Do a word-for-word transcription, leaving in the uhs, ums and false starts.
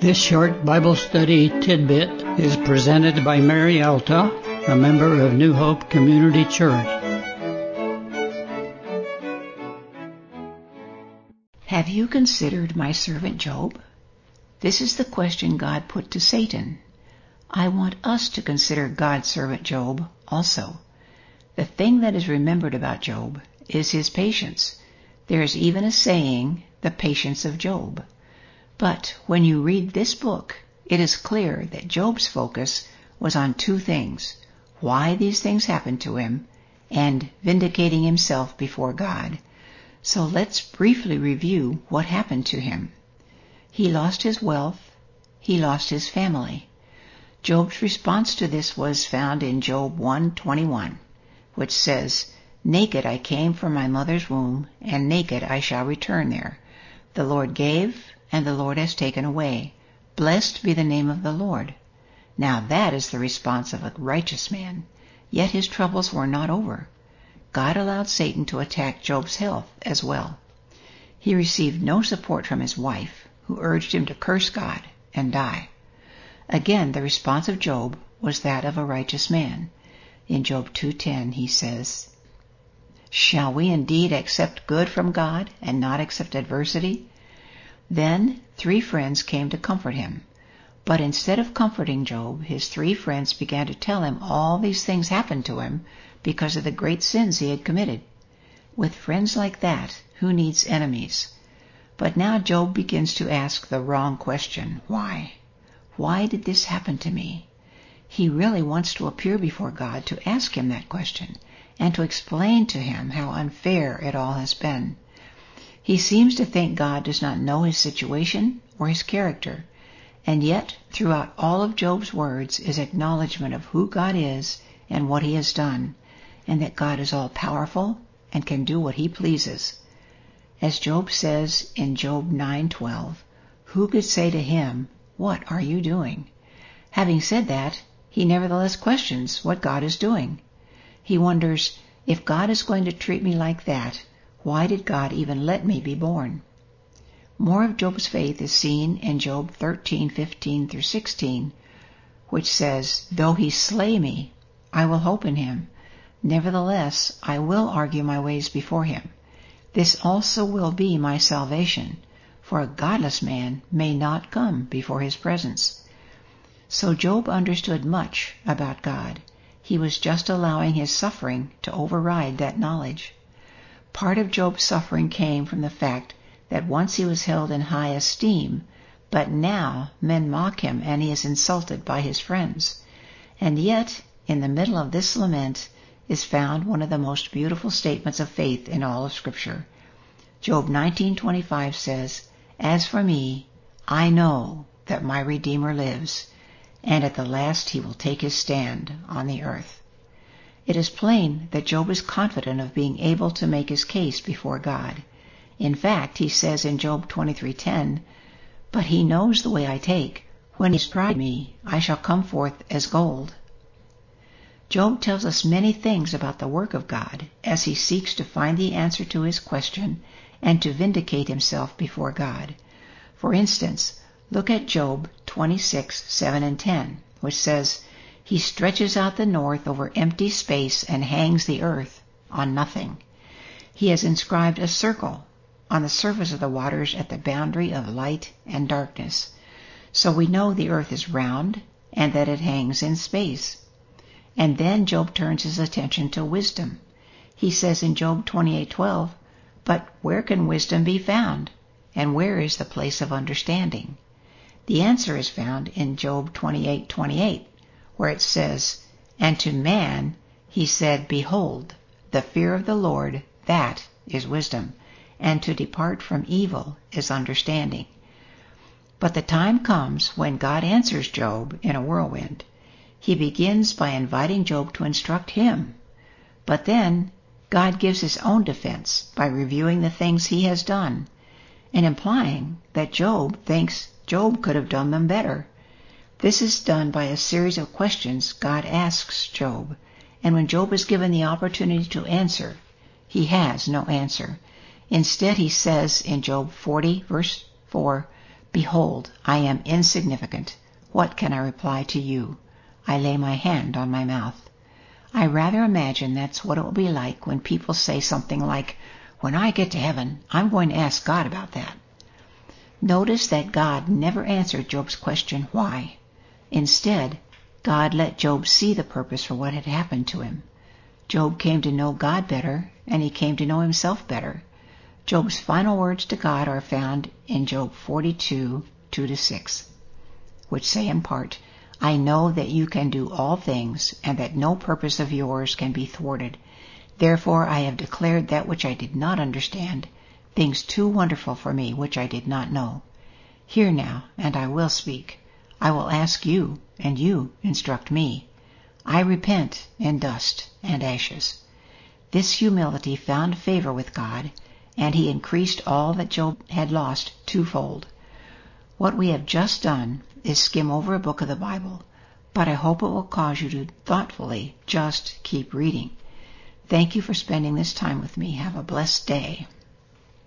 This short Bible study tidbit is presented by Mary Alta, a member of New Hope Community Church. Have you considered my servant Job? This is the question God put to Satan. I want us to consider God's servant Job also. The thing that is remembered about Job is his patience. There is even a saying, the patience of Job. But when you read this book, it is clear that Job's focus was on two things: why these things happened to him, and vindicating himself before God. So let's briefly review what happened to him. He lost his wealth. He lost his family. Job's response to this was found in Job one twenty-one, which says, "Naked I came from my mother's womb, and naked I shall return there. The Lord gave, and the Lord has taken away. Blessed be the name of the Lord." Now that is the response of a righteous man. Yet his troubles were not over. God allowed Satan to attack Job's health as well. He received no support from his wife, who urged him to curse God and die. Again, the response of Job was that of a righteous man. In Job two ten he says, "Shall we indeed accept good from God and not accept adversity?" Then three friends came to comfort him. But instead of comforting Job, his three friends began to tell him all these things happened to him because of the great sins he had committed. With friends like that, who needs enemies? But now Job begins to ask the wrong question. Why? Why did this happen to me? He really wants to appear before God to ask him that question and to explain to him how unfair it all has been. He seems to think God does not know his situation or his character, and yet throughout all of Job's words is acknowledgement of who God is and what he has done, and that God is all-powerful and can do what he pleases. As Job says in Job nine twelve, who could say to him, "What are you doing?" Having said that, he nevertheless questions what God is doing. He wonders, if God is going to treat me like that, why did God even let me be born? More of Job's faith is seen in Job thirteen fifteen through sixteen, which says, "Though he slay me, I will hope in him. Nevertheless, I will argue my ways before him. This also will be my salvation, for a godless man may not come before his presence." So Job understood much about God. He was just allowing his suffering to override that knowledge. Part of Job's suffering came from the fact that once he was held in high esteem, but now men mock him and he is insulted by his friends. And yet, in the middle of this lament is found one of the most beautiful statements of faith in all of Scripture. Job nineteen twenty-five says, "As for me, I know that my Redeemer lives, and at the last he will take his stand on the earth." It is plain that Job is confident of being able to make his case before God. In fact, he says in Job twenty-three ten, "But he knows the way I take. When he has tried me, I shall come forth as gold." Job tells us many things about the work of God as he seeks to find the answer to his question and to vindicate himself before God. For instance, look at Job twenty-six seven and ten, which says, "He stretches out the north over empty space and hangs the earth on nothing. He has inscribed a circle on the surface of the waters at the boundary of light and darkness." So we know the earth is round and that it hangs in space. And then Job turns his attention to wisdom. He says in Job twenty-eight twelve, "But where can wisdom be found? And where is the place of understanding?" The answer is found in Job twenty-eight twenty-eight, where it says, "And to man he said, Behold, the fear of the Lord, that is wisdom, and to depart from evil is understanding." But the time comes when God answers Job in a whirlwind. He begins by inviting Job to instruct him. But then God gives his own defense by reviewing the things he has done, and implying that Job thinks Job could have done them better. This is done by a series of questions God asks Job, and when Job is given the opportunity to answer, he has no answer. Instead, he says in Job forty, verse four, Behold, I am insignificant. What can I reply to you? I lay my hand on my mouth. I rather imagine that's what it will be like when people say something like, when I get to heaven, I'm going to ask God about that. Notice that God never answered Job's question, why? Instead, God let Job see the purpose for what had happened to him. Job came to know God better, and he came to know himself better. Job's final words to God are found in Job forty-two, two to six, which say in part, I know that you can do all things, and that no purpose of yours can be thwarted. Therefore I have declared that which I did not understand, things too wonderful for me which I did not know. Hear now, and I will speak. I will ask you, and you instruct me. I repent in dust and ashes. This humility found favor with God, and he increased all that Job had lost twofold. What we have just done is skim over a book of the Bible, but I hope it will cause you to thoughtfully just keep reading. Thank you for spending this time with me. Have a blessed day.